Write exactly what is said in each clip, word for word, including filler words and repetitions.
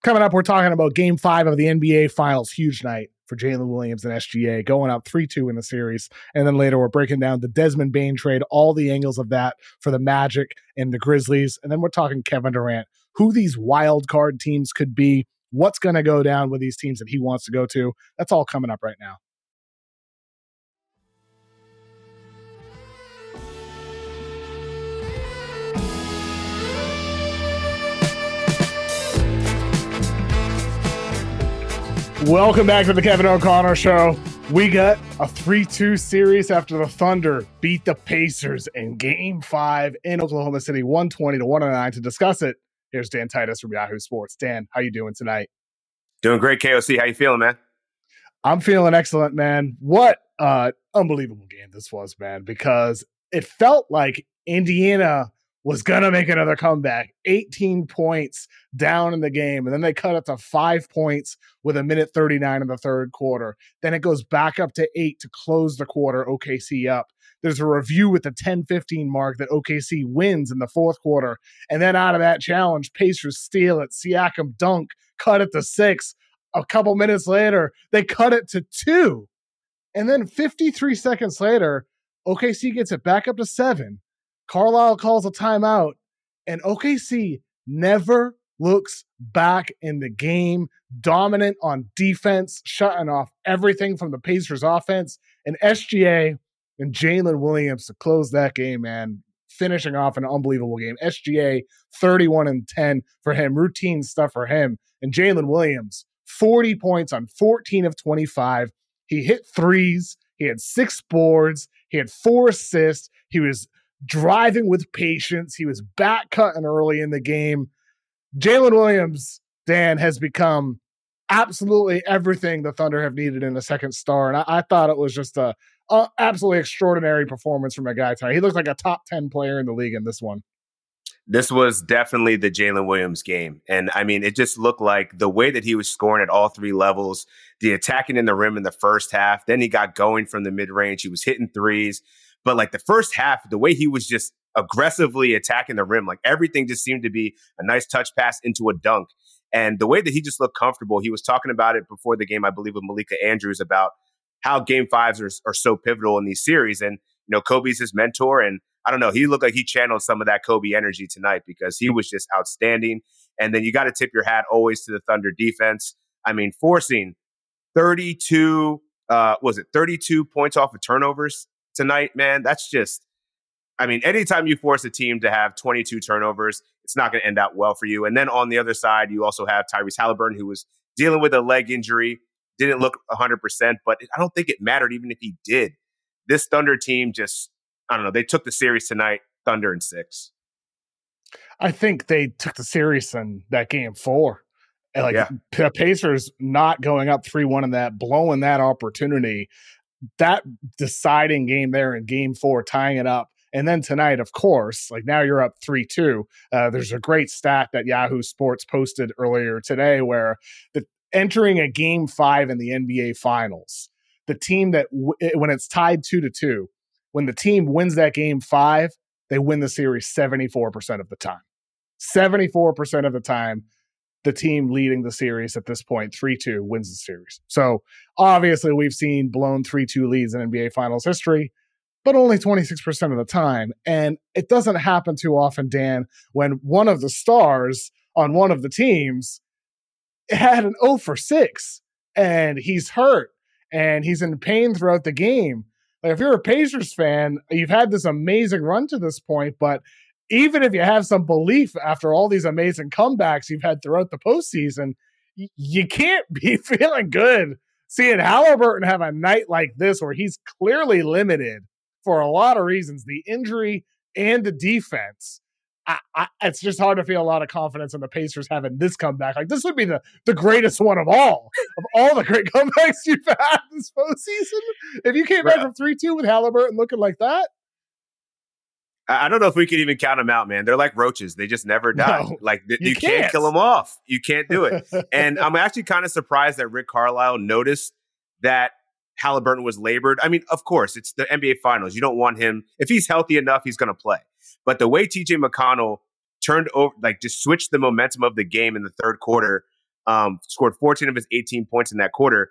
Coming up, we're talking about game five of the N B A Finals. Huge night for Jalen Williams and S G A, going up three two in the series. And then later, we're breaking down the Desmond Bane trade, all the angles of that for the Magic and the Grizzlies. And then we're talking Kevin Durant, who these wild card teams could be, what's going to go down with these teams that he wants to go to. That's all coming up right now. Welcome back to the Kevin O'Connor Show. We got a three two series after the Thunder beat the Pacers in Game five in Oklahoma City, one twenty to one oh nine. To discuss it, here's Dan Titus from Yahoo Sports. Dan, how you doing tonight? Doing great, K O C. How you feeling, man? I'm feeling excellent, man. What uh unbelievable game this was, man, because it felt like Indiana was going to make another comeback. eighteen points down in the game, and then they cut it to five points with a minute thirty-nine in the third quarter. Then it goes back up to eight to close the quarter, O K C up. There's a review at the ten fifteen mark that O K C wins in the fourth quarter. And then out of that challenge, Pacers steal it. Siakam dunk, cut it to six. A couple minutes later, they cut it to two. And then fifty-three seconds later, O K C gets it back up to seven. Carlisle calls a timeout, and O K C never looks back in the game, dominant on defense, shutting off everything from the Pacers offense, and S G A and Jalen Williams to close that game, man, finishing off an unbelievable game. S G A, thirty-one and ten for him, routine stuff for him, and Jalen Williams, forty points on fourteen of twenty-five. He hit threes, he had six boards, he had four assists, he was driving with patience. He was back cutting early in the game. Jalen Williams, Dan, has become absolutely everything the Thunder have needed in a second star. And I, I thought it was just a, a absolutely extraordinary performance from a guy tonight. He looked like a top ten player in the league in this one. This was definitely the Jalen Williams game. And I mean, it just looked like the way that he was scoring at all three levels, the attacking in the rim in the first half, then he got going from the mid-range. He was hitting threes. But like the first half, the way he was just aggressively attacking the rim, like everything just seemed to be a nice touch pass into a dunk. And the way that he just looked comfortable, he was talking about it before the game, I believe, with Malika Andrews about how game fives are, are so pivotal in these series. And, you know, Kobe's his mentor. And I don't know, he looked like he channeled some of that Kobe energy tonight because he was just outstanding. And then you got to tip your hat always to the Thunder defense. I mean, forcing thirty-two, uh, was it thirty-two points off of turnovers tonight, man, that's just, I mean, anytime you force a team to have twenty-two turnovers, it's not going to end out well for you. And then on the other side, you also have Tyrese Halliburton, who was dealing with a leg injury, didn't look one hundred percent, but I don't think it mattered even if he did. This Thunder team just, I don't know, they took the series tonight, Thunder in six. I think they took the series in that game four. And like yeah. the Pacers not going up three one in that, blowing that opportunity. That deciding game there in game four, tying it up. And then tonight, of course, like now you're up three two. Uh, there's a great stat that Yahoo Sports posted earlier today where the entering a game five in the N B A Finals, the team that w- when it's tied two to two, when the team wins that game five, they win the series seventy-four percent of the time. seventy-four percent of the time, the team leading the series at this point, three two, wins the series. So obviously we've seen blown three two leads in N B A Finals history, but only twenty-six percent of the time. And it doesn't happen too often, Dan, when one of the stars on one of the teams had an oh for six and he's hurt and he's in pain throughout the game. Like if you're a Pacers fan, you've had this amazing run to this point, but even if you have some belief after all these amazing comebacks you've had throughout the postseason, y- you can't be feeling good seeing Halliburton have a night like this where he's clearly limited for a lot of reasons, the injury and the defense. I, I, it's just hard to feel a lot of confidence in the Pacers having this comeback. Like this would be the, the greatest one of all, of all the great comebacks you've had this postseason. If you came back from three two with Halliburton looking like that, I don't know if we could even count them out, man. They're like roaches. They just never die. No, like th- you you can't. can't kill them off. You can't do it. And I'm actually kind of surprised that Rick Carlisle noticed that Halliburton was labored. I mean, of course, it's the N B A Finals. You don't want him. If he's healthy enough, he's going to play. But the way T J McConnell turned over, like just switched the momentum of the game in the third quarter, um, scored fourteen of his eighteen points in that quarter.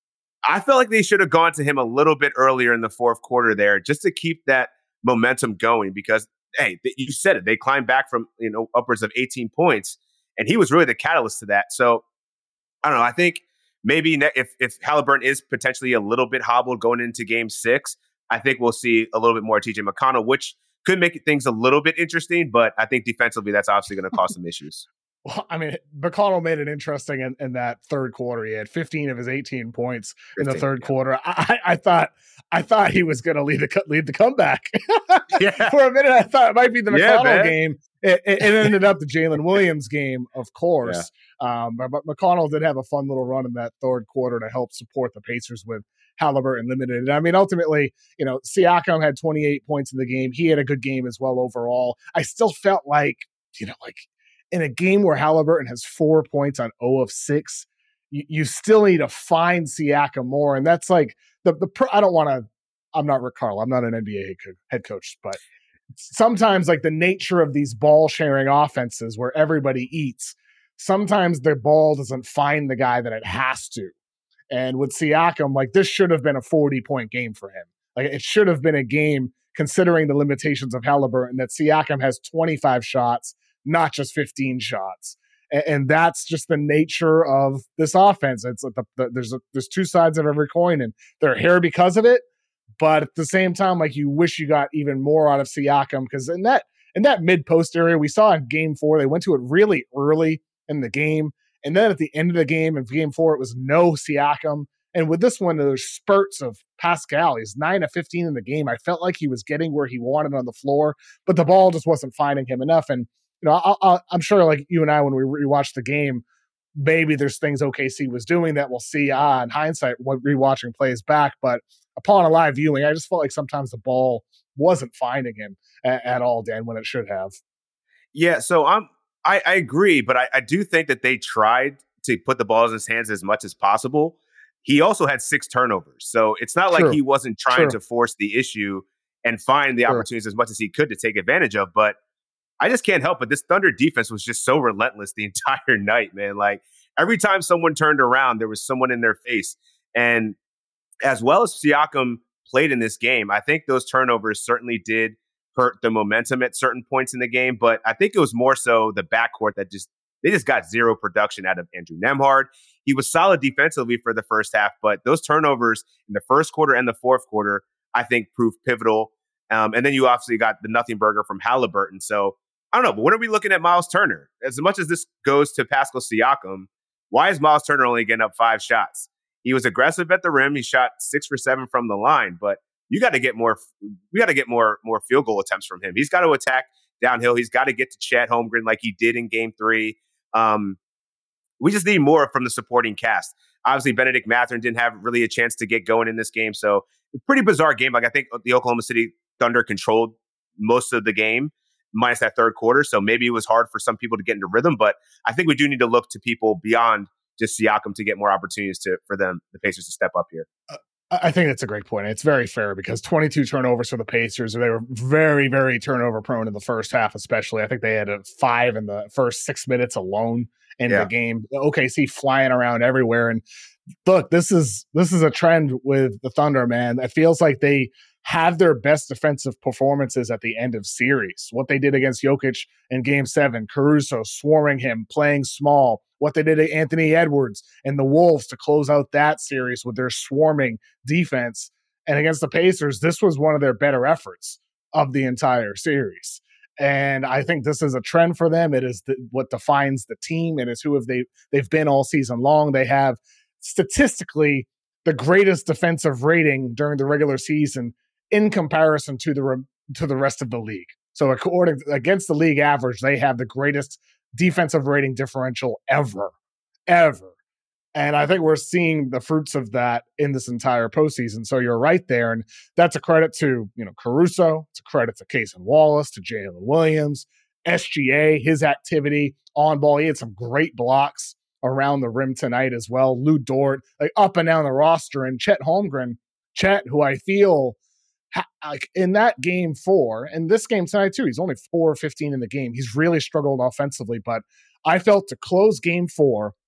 I felt like they should have gone to him a little bit earlier in the fourth quarter there just to keep that momentum going because, hey, you said it. They climbed back from, you know, upwards of eighteen points, and he was really the catalyst to that. So, I don't know. I think maybe if, if Halliburton is potentially a little bit hobbled going into game six, I think we'll see a little bit more T J McConnell, which could make things a little bit interesting, but I think defensively that's obviously going to cause some issues. Well, I mean, McConnell made it interesting in, in that third quarter. He had fifteen of his eighteen points in the third yeah. quarter. I, I thought, I thought he was going to lead the lead the comeback. yeah. For a minute, I thought it might be the McConnell yeah, game. It, it, it ended up the Jalen Williams game, of course. Yeah. Um, but, but McConnell did have a fun little run in that third quarter to help support the Pacers with Halliburton limited. And I mean, ultimately, you know, Siakam had twenty-eight points in the game. He had a good game as well overall. I still felt like, you know, like. In a game where Halliburton has four points on zero of six, you, you still need to find Siakam more. And that's like the, the I don't want to, I'm not Rick Carlisle. I'm not an N B A head coach, but sometimes like the nature of these ball sharing offenses where everybody eats, sometimes the ball doesn't find the guy that it has to. And with Siakam, like this should have been a forty point game for him. Like it should have been a game considering the limitations of Halliburton that Siakam has twenty-five shots, not just fifteen shots. And, and that's just the nature of this offense. It's like the, the, there's a, there's two sides of every coin, and they're here because of it. But at the same time, like you wish you got even more out of Siakam because in that in that mid post area we saw in game four, they went to it really early in the game, and then at the end of the game in game four, it was no Siakam. And with this one, there's spurts of Pascal. He's nine of fifteen in the game. I felt like he was getting where he wanted on the floor, but the ball just wasn't finding him enough. And you know, I, I, I'm sure like you and I, when we rewatched the game, maybe there's things O K C was doing that we'll see ah, in hindsight when rewatching plays back. But upon a live viewing, I just felt like sometimes the ball wasn't finding him at, at all, Dan, when it should have. Yeah, so I'm, I, I agree, but I, I do think that they tried to put the balls in his hands as much as possible. He also had six turnovers, so it's not True. like he wasn't trying True. to force the issue and find the True. opportunities as much as he could to take advantage of. But I just can't help it. This Thunder defense was just so relentless the entire night, man. Like every time someone turned around, there was someone in their face. And as well as Siakam played in this game, I think those turnovers certainly did hurt the momentum at certain points in the game. But I think it was more so the backcourt that just, they just got zero production out of Andrew Nembhard. He was solid defensively for the first half, but those turnovers in the first quarter and the fourth quarter, I think proved pivotal. Um, and then you obviously got the nothing burger from Halliburton. So I don't know, but when are we looking at Miles Turner? As much as this goes to Pascal Siakam, why is Miles Turner only getting up five shots? He was aggressive at the rim. He shot six for seven from the line, but you got to get more. We got to get more more field goal attempts from him. He's got to attack downhill. He's got to get to Chet Holmgren like he did in Game Three. Um, we just need more from the supporting cast. Obviously, Benedict Mathurin didn't have really a chance to get going in this game, so pretty bizarre game. Like I think the Oklahoma City Thunder controlled most of the game, minus that third quarter. So maybe it was hard for some people to get into rhythm, but I think we do need to look to people beyond just Siakam to get more opportunities to for them, the Pacers, to step up here. Uh, I think that's a great point. It's very fair because twenty-two turnovers for the Pacers. They were very, very turnover prone in the first half, especially. I think they had a five in the first six minutes alone in yeah. the game. O K C flying around everywhere. And look, this is this is a trend with the Thunder, man. It feels like they have their best defensive performances at the end of series. What they did against Jokic in Game seven, Caruso swarming him, playing small. What they did to Anthony Edwards and the Wolves to close out that series with their swarming defense. And against the Pacers, this was one of their better efforts of the entire series. And I think this is a trend for them. It is the, what defines the team. It is who have they, they've been all season long. They have statistically the greatest defensive rating during the regular season in comparison to the to the rest of the league. So according against the league average, they have the greatest defensive rating differential ever, ever. And I think we're seeing the fruits of that in this entire postseason. So you're right there. And that's a credit to, you know, Caruso. It's a credit to Cason Wallace, to Jalen Williams, S G A, his activity on ball. He had some great blocks around the rim tonight as well. Lou Dort, like up and down the roster. And Chet Holmgren, Chet, who I feel ha- like in that game four, and this game tonight too, he's only four or fifteen in the game. He's really struggled offensively, but I felt to close game four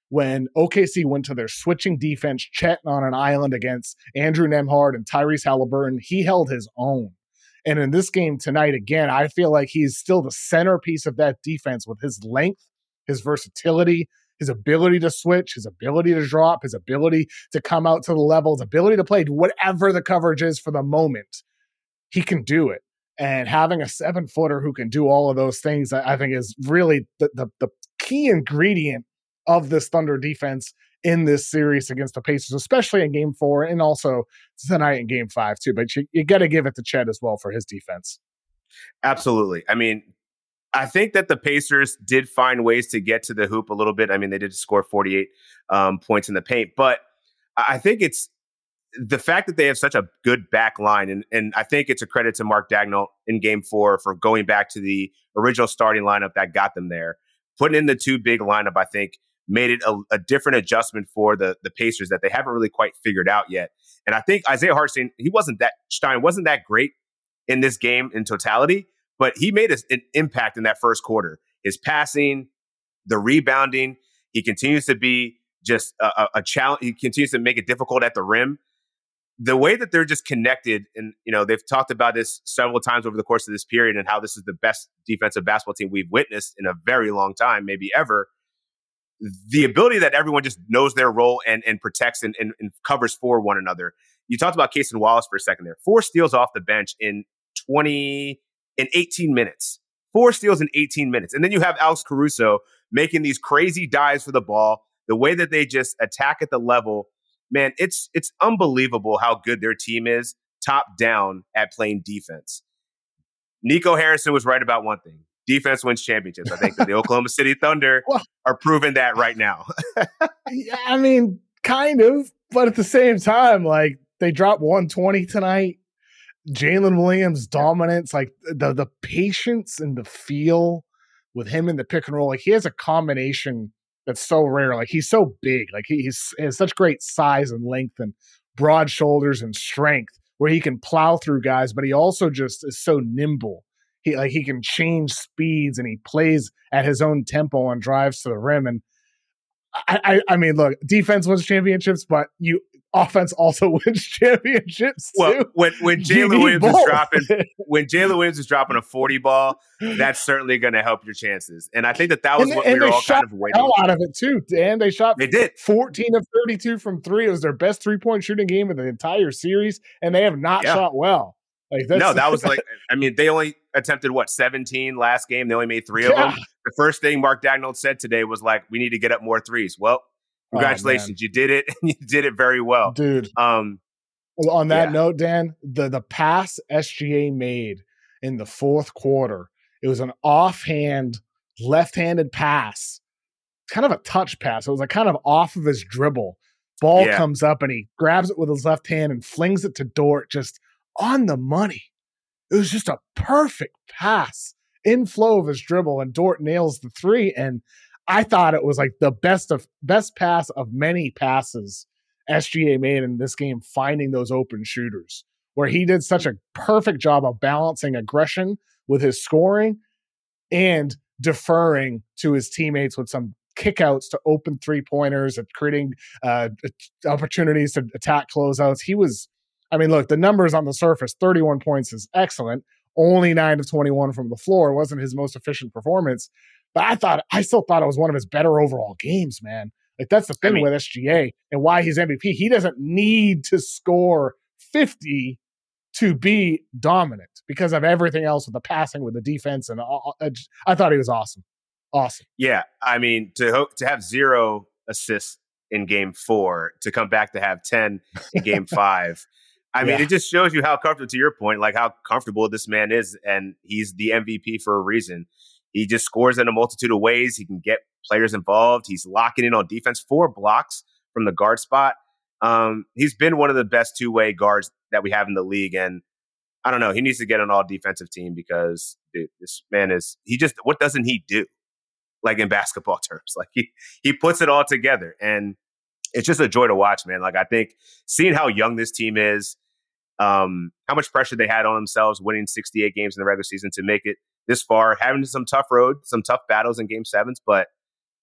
when O K C went to their switching defense, Chet on an island against Andrew Nembhard and Tyrese Halliburton, he held his own. And in this game tonight, again, I feel like he's still the centerpiece of that defense with his length, his versatility, his ability to switch, his ability to drop, his ability to come out to the level, his ability to play whatever the coverage is for the moment. He can do it. And having a seven footer who can do all of those things, I think is really the, the, the key ingredient of this Thunder defense in this series against the Pacers, especially in game four and also tonight in game five too. But you, you got to give it to Chet as well for his defense. Absolutely. I mean, I think that the Pacers did find ways to get to the hoop a little bit. I mean, they did score forty-eight um, points in the paint, but I think it's the fact that they have such a good back line. And, and I think it's a credit to Mark Daigneault in game four for going back to the original starting lineup that got them there. Putting in the two big lineup, I think, made it a, a different adjustment for the, the Pacers that they haven't really quite figured out yet. And I think Isaiah Hartenstein, he wasn't that, Stein wasn't that great in this game in totality, but he made a, an impact in that first quarter. His passing, the rebounding, he continues to be just a, a, a challenge. He continues to make it difficult at the rim. The way that they're just connected, and you know, they've talked about this several times over the course of this period and how this is the best defensive basketball team we've witnessed in a very long time, maybe ever. The ability that everyone just knows their role and, and protects and, and, and covers for one another. You talked about Cason Wallace for a second there. Four steals off the bench in twenty in eighteen minutes. Four steals in eighteen minutes. And then you have Alex Caruso making these crazy dives for the ball. The way that they just attack at the level, man, it's it's unbelievable how good their team is top down at playing defense. Nico Harrison was right about one thing. Defense wins championships. I think that the Oklahoma City Thunder well, are proving that right now. Yeah, I mean, kind of. But at the same time, like, they dropped one twenty tonight. Jalen Williams' dominance, like the the patience and the feel with him in the pick and roll. Like, he has a combination that's so rare. Like, he's so big. Like, he, he's, he has such great size and length and broad shoulders and strength where he can plow through guys, but he also just is so nimble. He like he can change speeds and he plays at his own tempo and drives to the rim. And I, I, I mean, look, defense wins championships, but you offense also wins championships. Well, too. when when Jalen Williams both. is dropping when Jalen Williams is dropping a forty ball, that's certainly going to help your chances. And I think that that was and, what and we were all shot kind of waiting. Hell out of it too, Dan. They shot. They did fourteen of thirty-two from three. It was their best three point shooting game of the entire series, and they have not yeah. shot well. Like that's, no, that was like, I mean, they only attempted, what, seventeen last game? They only made three of yeah. them. The first thing Mark Daigneault said today was like, we need to get up more threes. Well, congratulations. Oh, you did it, and you did it very well. Dude. Um, well, on that yeah. note, Dan, the, the pass S G A made in the fourth quarter, it was an offhand, left-handed pass, kind of a touch pass. It was like kind of off of his dribble. Ball yeah. comes up, and he grabs it with his left hand and flings it to Dort just on the money. It was just a perfect pass, inflow of his dribble, and Dort nails the three. And I thought it was like the best of best pass of many passes S G A made in this game, finding those open shooters, where he did such a perfect job of balancing aggression with his scoring and deferring to his teammates with some kickouts to open three pointers and creating uh, opportunities to attack closeouts. He was, I mean, look, the numbers on the surface, thirty-one points is excellent. Only nine of twenty-one from the floor. It wasn't his most efficient performance, but I thought, I still thought it was one of his better overall games, man. Like, that's the thing I mean, with S G A and why he's M V P. He doesn't need to score fifty to be dominant because of everything else with the passing, with the defense. And all, I thought he was awesome. Awesome. Yeah. I mean, to to have zero assists in game four, to come back to have ten in game five. I mean, yeah. it just shows you how comfortable, to your point, like how comfortable this man is. And he's the M V P for a reason. He just scores in a multitude of ways. He can get players involved. He's locking in on defense, four blocks from the guard spot. Um, he's been one of the best two-way guards that we have in the league. And I don't know, he needs to get an all defensive team because dude, this man is, he just, what doesn't he do? Like in basketball terms, like he, he puts it all together, and it's just a joy to watch, man. Like, I think seeing how young this team is, um, how much pressure they had on themselves, winning sixty-eight games in the regular season to make it this far, having some tough road, some tough battles in game sevens, but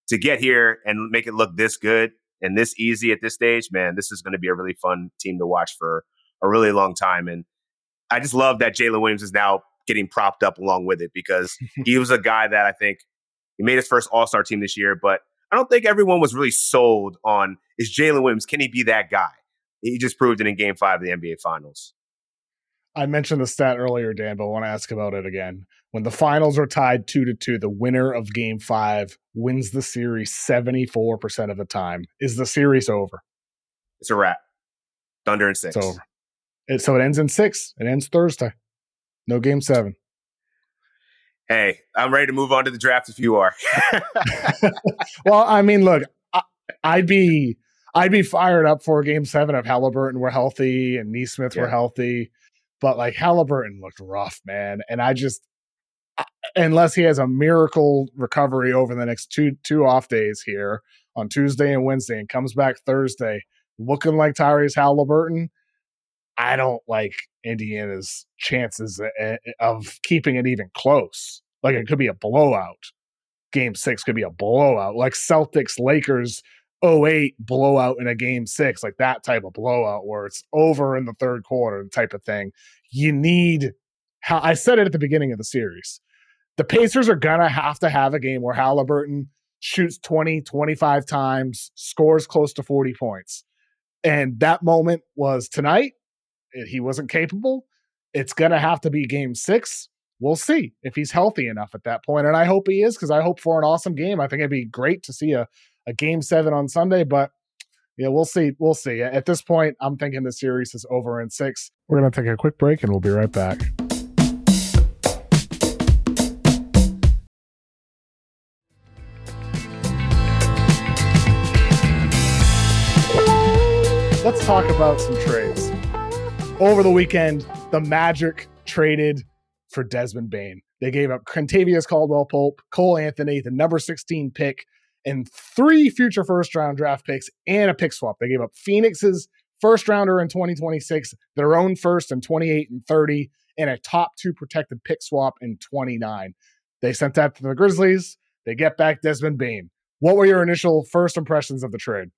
to get here and make it look this good and this easy at this stage, man, this is going to be a really fun team to watch for a really long time. And I just love that Jalen Williams is now getting propped up along with it, because he was a guy that I think he made his first All-Star team this year, but I don't think everyone was really sold on, is Jalen Williams, can he be that guy? He just proved it in game five of the N B A Finals. I mentioned the stat earlier, Dan, but I want to ask about it again. When the finals are tied two to two, the winner of game five wins the series seventy-four percent of the time. Is the series over? It's a wrap. Thunder in six. It's over. It, so it ends in six. It ends Thursday. No game seven. Hey, I'm ready to move on to the draft if you are. Well, I mean, look, I, I'd be I'd be fired up for game seven if Halliburton were healthy and Nesmith yeah. were healthy. But like Halliburton looked rough, man. And I just, unless he has a miracle recovery over the next two two off days here on Tuesday and Wednesday and comes back Thursday looking like Tyrese Halliburton, I don't like Indiana's chances of keeping it even close. Like it could be a blowout. Game six could be a blowout. Like Celtics, Lakers, oh eight blowout in a game six, like that type of blowout where it's over in the third quarter type of thing. You need, how I said it at the beginning of the series, the Pacers are going to have to have a game where Halliburton shoots twenty, twenty-five times, scores close to forty points. And that moment was tonight. He wasn't capable. It's going to have to be game six. We'll see if he's healthy enough at that point. And I hope he is, because I hope for an awesome game. I think it'd be great to see a, a game seven on Sunday, but yeah, we'll see. We'll see. At this point, I'm thinking the series is over in six. We're going to take a quick break and we'll be right back. Let's talk about some trades. Over the weekend, the Magic traded for Desmond Bane. They gave up Kentavious Caldwell-Pope, Cole Anthony, the number sixteen pick, and three future first-round draft picks and a pick swap. They gave up Phoenix's first-rounder in twenty twenty-six, their own first in twenty-eight and thirty, and a top two protected pick swap in twenty-nine. They sent that to the Grizzlies. They get back Desmond Bane. What were your initial first impressions of the trade?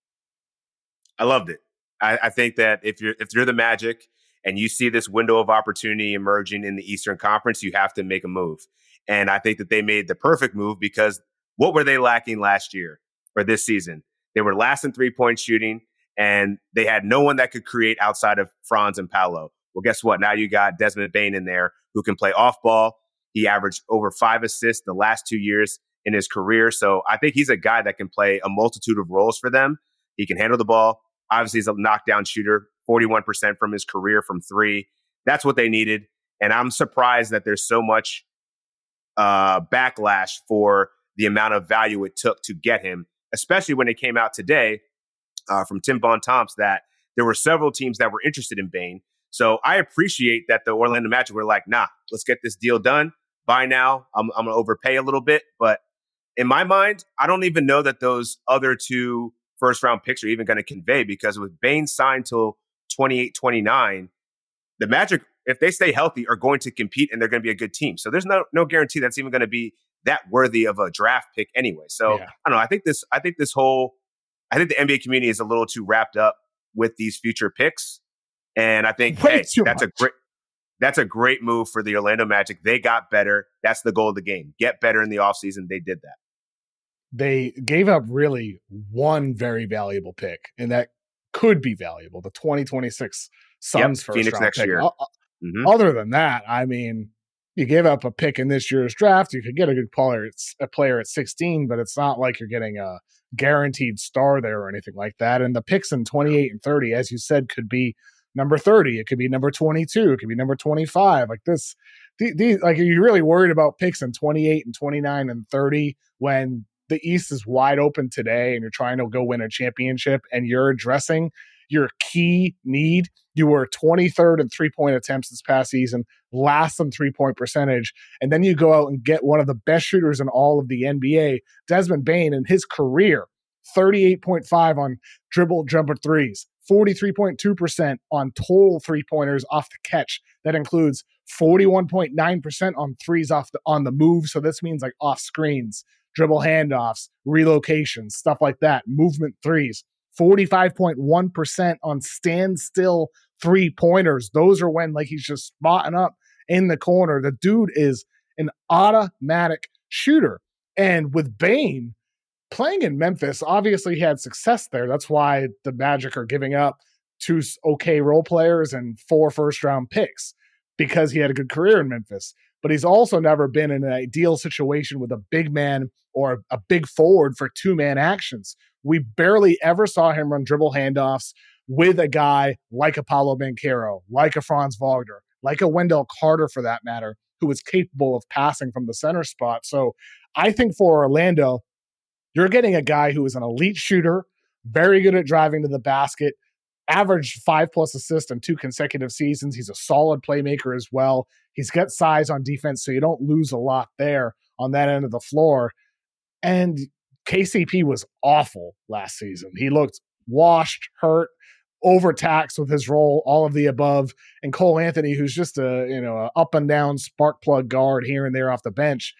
I loved it. I, I think that if you're if you're the Magic and you see this window of opportunity emerging in the Eastern Conference, you have to make a move. And I think that they made the perfect move, because what were they lacking last year or this season? They were last in three-point shooting, and they had no one that could create outside of Franz and Paolo. Well, guess what? Now you got Desmond Bane in there who can play off ball. He averaged over five assists the last two years in his career. So I think he's a guy that can play a multitude of roles for them. He can handle the ball. Obviously, he's a knockdown shooter, forty-one percent from his career from three. That's what they needed. And I'm surprised that there's so much uh, backlash for the amount of value it took to get him, especially when it came out today uh, from Tim Bontemps that there were several teams that were interested in Bane. So I appreciate that the Orlando Magic were like, nah, let's get this deal done. Buy now. I'm, I'm going to overpay a little bit. But in my mind, I don't even know that those other two first round picks are even going to convey, because with Bane signed till twenty-eight, twenty-nine, the Magic, if they stay healthy, are going to compete and they're going to be a good team. So there's no no guarantee that's even going to be that worthy of a draft pick anyway. So yeah. I don't know. I think this, I think this whole, I think the N B A community is a little too wrapped up with these future picks. And I think hey, that's much. a great, that's a great move for the Orlando Magic. They got better. That's the goal of the game. Get better in the offseason. They did that. They gave up really one very valuable pick, and that could be valuable. The twenty twenty-six Suns yep, first Phoenix round next pick. year. Uh, mm-hmm. Other than that, I mean, you gave up a pick in this year's draft. You could get a good player, a player at sixteen, but it's not like you're getting a guaranteed star there or anything like that. And the picks in twenty-eight and thirty, as you said, could be number thirty. It could be number twenty-two. It could be number twenty-five. Like this, these, these like, are you really worried about picks in twenty-eight and twenty-nine and thirty when the East is wide open today and you're trying to go win a championship and you're addressing your key need? You were twenty-third in three-point attempts this past season, last in three-point percentage, and then you go out and get one of the best shooters in all of the N B A, Desmond Bane, in his career, thirty-eight point five on dribble jumper threes, forty-three point two percent on total three-pointers off the catch. That includes forty-one point nine percent on threes off the, on the move, so this means like off screens, dribble handoffs, relocations, stuff like that, movement threes, forty-five point one percent on standstill three-pointers. Those are when like he's just spotting up in the corner. The dude is an automatic shooter. And with Bane playing in Memphis, obviously he had success there. That's why the Magic are giving up two okay role players and four first-round picks, because he had a good career in Memphis. But he's also never been in an ideal situation with a big man or a big forward for two-man actions. We barely ever saw him run dribble handoffs with a guy like a Paolo Banchero, like a Franz Wagner, like a Wendell Carter for that matter, who was capable of passing from the center spot. So I think for Orlando, you're getting a guy who is an elite shooter, very good at driving to the basket, averaged five plus assists in two consecutive seasons. He's a solid playmaker as well. He's got size on defense, so you don't lose a lot there on that end of the floor. And K C P was awful last season. He looked washed, hurt, overtaxed with his role, all of the above. And Cole Anthony, who's just a you know a up and down spark plug guard here and there off the bench.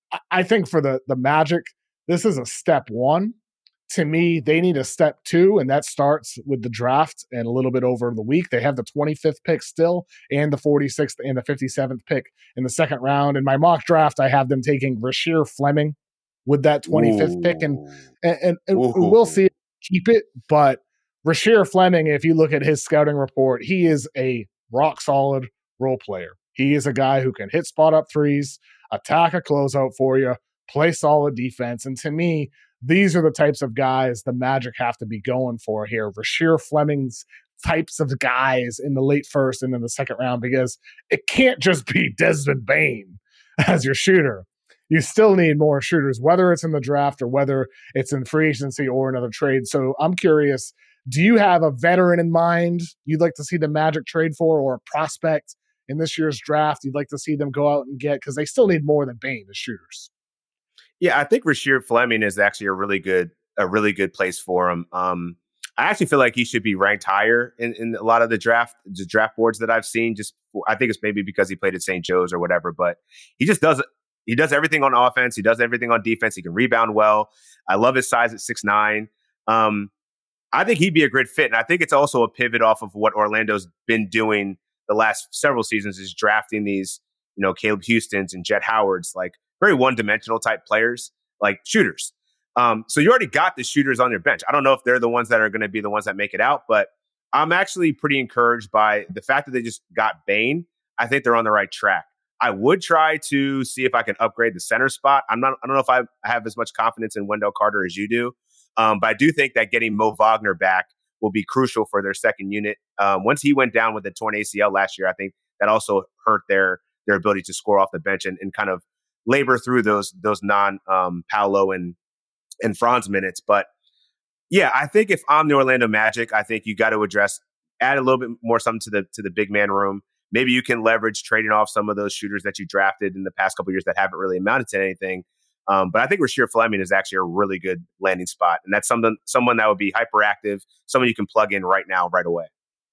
I think for the the Magic, this is a step one. To me, they need a step two, and that starts with the draft and a little bit over the week. They have the twenty-fifth pick still and the forty-sixth and the fifty-seventh pick in the second round. In my mock draft, I have them taking Rasheer Fleming with that twenty-fifth Ooh. pick, and and, and we'll see if they keep it. But Rasheer Fleming, if you look at his scouting report, he is a rock-solid role player. He is a guy who can hit spot-up threes, attack a closeout for you, play solid defense. And to me, these are the types of guys the Magic have to be going for here. Rasheer Fleming's types of guys in the late first and in the second round, because it can't just be Desmond Bane as your shooter. You still need more shooters, whether it's in the draft or whether it's in free agency or another trade. So I'm curious, do you have a veteran in mind you'd like to see the Magic trade for, or a prospect in this year's draft you'd like to see them go out and get? Because they still need more than Bane as shooters. Yeah, I think Rasheer Fleming is actually a really good, a really good place for him. Um, I actually feel like he should be ranked higher in, in a lot of the draft, the draft boards that I've seen. Just, I think it's maybe because he played at Saint Joe's or whatever, but he just does, he does everything on offense. He does everything on defense. He can rebound well. I love his size at six nine. Um, I think he'd be a great fit. And I think it's also a pivot off of what Orlando's been doing the last several seasons, is drafting these, you know, Caleb Houstons and Jet Howards, like very one-dimensional type players, like shooters. Um, so you already got the shooters on your bench. I don't know if they're the ones that are going to be the ones that make it out, but I'm actually pretty encouraged by the fact that they just got Bane. I think they're on the right track. I would try to see if I can upgrade the center spot. I'm not, I don't know if I have as much confidence in Wendell Carter as you do. Um, but I do think that getting Mo Wagner back will be crucial for their second unit. Um, once he went down with the torn A C L last year, I think that also hurt their their ability to score off the bench and, and kind of labor through those those non um, Paolo and and Franz minutes. But yeah, I think if I'm the Orlando Magic, I think you got to address, add a little bit more something to the to the big man room. Maybe you can leverage trading off some of those shooters that you drafted in the past couple of years that haven't really amounted to anything. Um, but I think Rasheer Fleming is actually a really good landing spot. And that's something, someone that would be hyperactive, someone you can plug in right now, right away.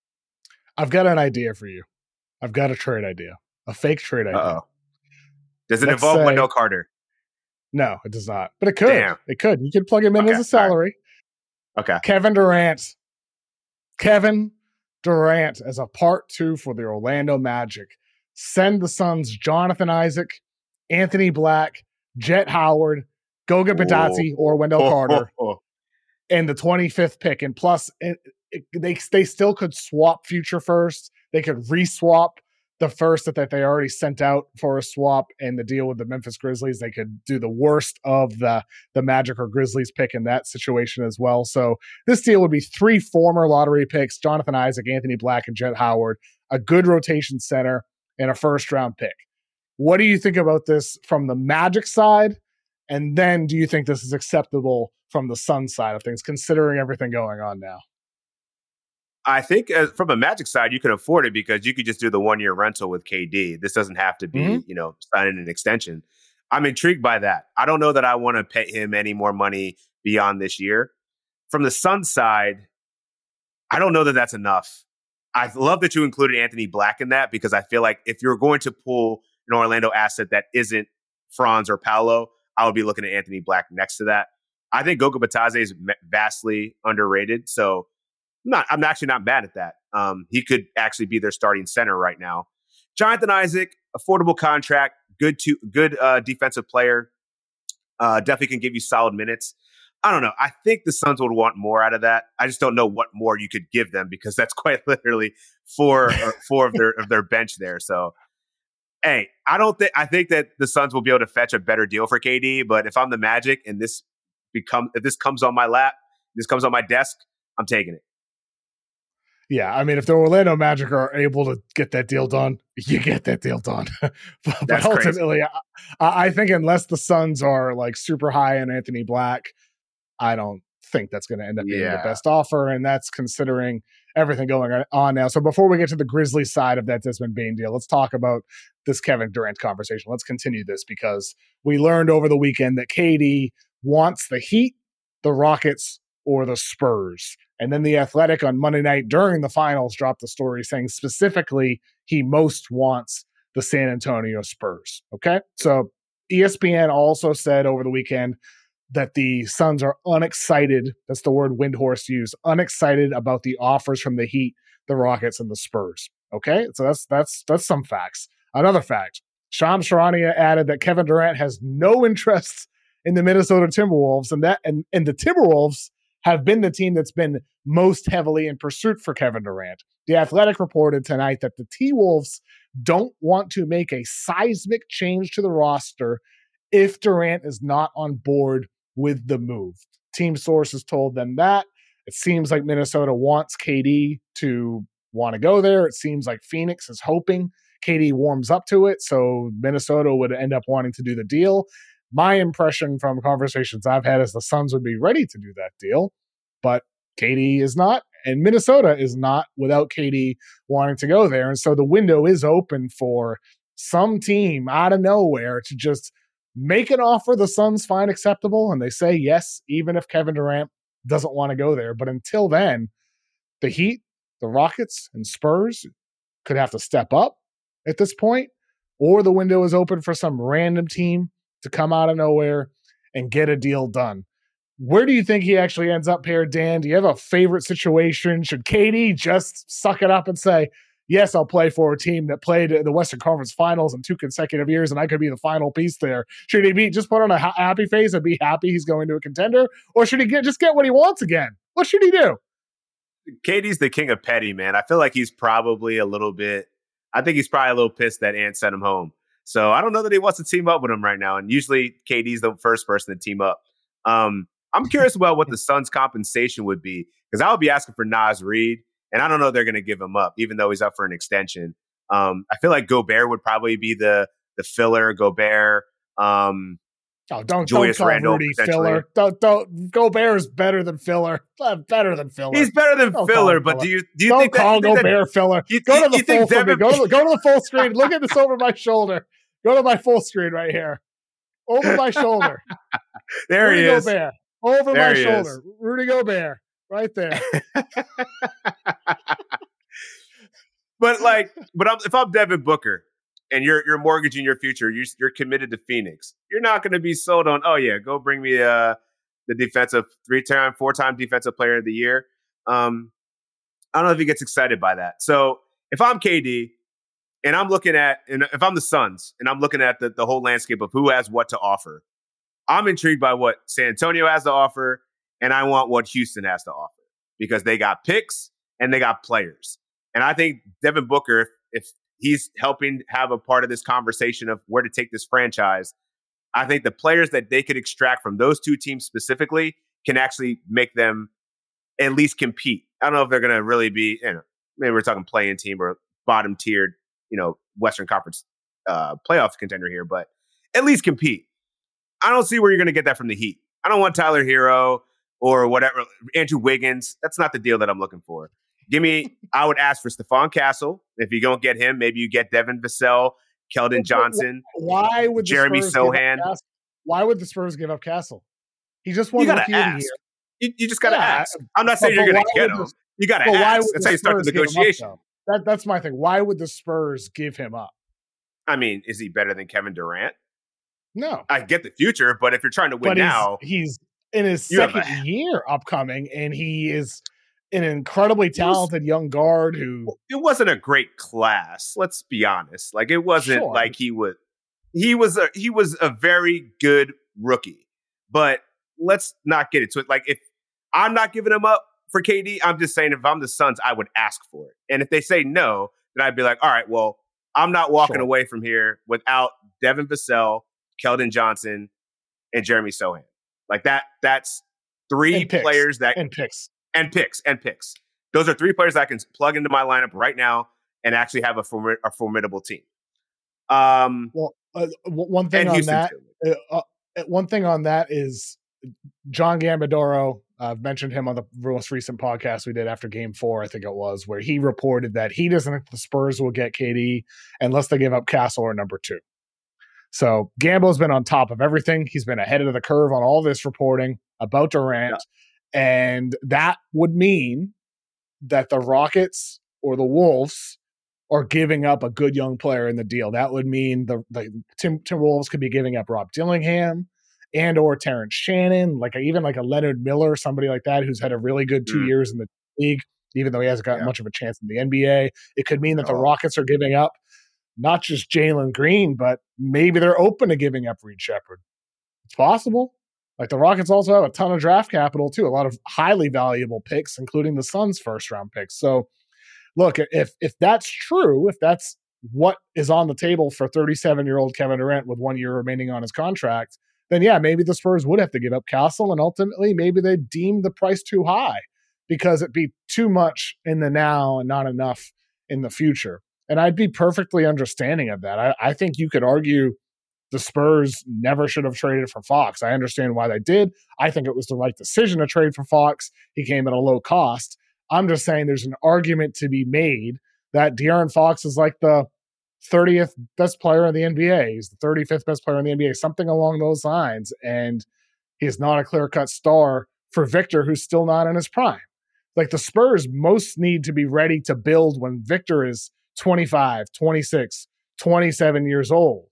I've got an idea for you. I've got a trade idea, a fake trade idea. Uh-oh. Does it Let's involve say, Wendell Carter? No, it does not. But it could. Damn. It could. You could plug him in okay, as a salary. Right. Okay. Kevin Durant. Kevin Durant as a part two for the Orlando Magic. Send the Suns Jonathan Isaac, Anthony Black, Jet Howard, Goga Bitadze, or Wendell oh, Carter, oh, oh. and the twenty-fifth pick. And plus, it, it, they they still could swap future first. They could re-swap the first that, that they already sent out for a swap, and the deal with the Memphis Grizzlies. They could do the worst of the, the Magic or Grizzlies pick in that situation as well. So this deal would be three former lottery picks, Jonathan Isaac, Anthony Black, and Jet Howard, a good rotation center, and a first-round pick. What do you think about this from the Magic side? And then do you think this is acceptable from the Suns side of things, considering everything going on now? I think uh, from a Magic side, you can afford it because you could just do the one-year rental with K D. This doesn't have to be, mm-hmm. you know, signing an extension. I'm intrigued by that. I don't know that I want to pay him any more money beyond this year. From the Suns side, I don't know that that's enough. I love that you included Anthony Black in that, because I feel like if you're going to pull an Orlando asset that isn't Franz or Paolo, I would be looking at Anthony Black next to that. I think Goga Bitadze is vastly underrated. So I'm not, I'm actually not mad at that. Um, he could actually be their starting center right now. Jonathan Isaac, affordable contract, good to good uh, defensive player. Uh, definitely can give you solid minutes. I don't know. I think the Suns would want more out of that. I just don't know what more you could give them because that's quite literally four or four of their of their bench there. So, hey, I don't think I think that the Suns will be able to fetch a better deal for K D. But if I'm the Magic and this become if this comes on my lap, this comes on my desk, I'm taking it. Yeah, I mean, if the Orlando Magic are able to get that deal done, you get that deal done. but but ultimately, I, I think unless the Suns are like super high on Anthony Black, I don't think that's going to end up being yeah. the best offer. And that's considering everything going on now. So before we get to the Grizzlies side of that Desmond Bane deal, let's talk about this Kevin Durant conversation. Let's continue this because we learned over the weekend that K D wants the Heat, the Rockets, or the Spurs. And then The Athletic on Monday night during the finals dropped the story saying specifically he most wants the San Antonio Spurs. Okay. So E S P N also said over the weekend that the Suns are unexcited. That's the word Windhorst used. Unexcited about the offers from the Heat, the Rockets, and the Spurs. Okay. So that's, that's, that's some facts. Another fact, Shams Charania added that Kevin Durant has no interest in the Minnesota Timberwolves and that, and, and the Timberwolves have been the team that's been most heavily in pursuit for Kevin Durant. The Athletic reported tonight that the T-Wolves don't want to make a seismic change to the roster if Durant is not on board with the move. Team sources told them that. It seems like Minnesota wants K D to want to go there. It seems like Phoenix is hoping K D warms up to it, so Minnesota would end up wanting to do the deal. My impression from conversations I've had is the Suns would be ready to do that deal, but K D is not, and Minnesota is not without K D wanting to go there. And so the window is open for some team out of nowhere to just make an offer the Suns find acceptable, and they say yes, even if Kevin Durant doesn't want to go there. But until then, the Heat, the Rockets, and Spurs could have to step up at this point, or the window is open for some random team to come out of nowhere and get a deal done. Where do you think he actually ends up here, Dan? Do you have a favorite situation? Should K D just suck it up and say, yes, I'll play for a team that played the Western Conference Finals in two consecutive years and I could be the final piece there? Should he be just put on a happy face and be happy he's going to a contender? Or should he get just get what he wants again? What should he do? K D's the king of petty, man. I feel like he's probably a little bit, I think he's probably a little pissed that Ant sent him home. So I don't know that he wants to team up with him right now. And usually K D's the first person to team up. Um, I'm curious about what the Suns' compensation would be because I would be asking for Naz Reid, and I don't know if they're going to give him up, even though he's up for an extension. Um, I feel like Gobert would probably be the the filler. Gobert, um, oh, don't Julius don't call Randle, Rudy filler. Don't don't Gobert is better than filler. Uh, better than filler. He's better than don't filler, but do you do you don't think call that, you Gobert that, filler? You, go to the you full Devin, go to the, go to the full screen. Look at this over my shoulder. Go to my full screen right here. Over my shoulder. There Rudy he is. Gobert. Over there my shoulder. Is. Rudy Gobert. Right there. But like, but I'm, if I'm Devin Booker and you're you're mortgaging your future, you're, you're committed to Phoenix. You're not going to be sold on, oh yeah, go bring me uh, the defensive three-time, four-time defensive player of the year. Um, I don't know if he gets excited by that. So if I'm K D and I'm looking at, and if I'm the Suns and I'm looking at the, the whole landscape of who has what to offer, I'm intrigued by what San Antonio has to offer, and I want what Houston has to offer because they got picks and they got players. And I think Devin Booker, if, if he's helping have a part of this conversation of where to take this franchise, I think the players that they could extract from those two teams specifically can actually make them at least compete. I don't know if they're going to really be, you know, maybe we're talking play-in team or bottom tiered, you know, Western Conference uh, playoff contender here, but at least compete. I don't see where you're going to get that from the Heat. I don't want Tyler Hero or whatever, Andrew Wiggins. That's not the deal that I'm looking for. Give me, I would ask for Stephon Castle. If you don't get him, maybe you get Devin Vassell, Keldon Johnson, why would Jeremy Sohan. Why would the Spurs give up Castle? He just won rookie of the year. You, you just got to yeah, ask. I'm not saying you're going to get him. The, you got to ask. That's how you start the negotiation. Up, that, that's my thing. Why would the Spurs give him up? I mean, is he better than Kevin Durant? No. I get the future, but if you're trying to win but now, he's, he's in his you have second a- year upcoming, and he is an incredibly talented young guard who it wasn't a great class. Let's be honest. Like it wasn't Sure. like he would. He was a he was a very good rookie, but let's not get into it. Like if I'm not giving him up for K D, I'm just saying if I'm the Suns, I would ask for it. And if they say no, then I'd be like, all right, well, I'm not walking Sure. away from here without Devin Vassell, Keldon Johnson, and Jeremy Sohan. Like that. That's three And picks. players that and picks. and picks and picks. Those are three players that I can plug into my lineup right now and actually have a, form- a formidable team. Um, Well, uh, w- one thing and on Houston that, too. uh, uh, one thing on that is John Gambadoro. I've mentioned him on the most recent podcast we did after Game Four, I think it was, where he reported that he doesn't think the Spurs will get K D unless they give up Castle or number two. So Gambo's been on top of everything. He's been ahead of the curve on all this reporting about Durant, yeah. and that would mean that the Rockets or the Wolves are giving up a good young player in the deal. That would mean the, the Tim Timberwolves could be giving up Rob Dillingham and or Terrence Shannon, like a, even like a Leonard Miller, somebody like that who's had a really good two mm. years in the league, even though he hasn't gotten yeah. much of a chance in the N B A. It could mean that the Rockets are giving up not just Jalen Green, but maybe they're open to giving up Reed Shepherd. It's possible. Like the Rockets also have a ton of draft capital too, a lot of highly valuable picks, including the Suns' first round picks. So look, if if that's true, if that's what is on the table for thirty-seven-year-old Kevin Durant with one year remaining on his contract, then yeah, maybe the Spurs would have to give up Castle, and ultimately maybe they deem the price too high because it'd be too much in the now and not enough in the future. And I'd be perfectly understanding of that. I, I think you could argue the Spurs never should have traded for Fox. I understand why they did. I think it was the right decision to trade for Fox. He came at a low cost. I'm just saying there's an argument to be made that De'Aaron Fox is like the thirtieth best player in the N B A. He's the thirty-fifth best player in the N B A, something along those lines. And he's not a clear-cut star for Victor, who's still not in his prime. Like the Spurs most need to be ready to build when Victor is twenty-five, twenty-six, twenty-seven years old.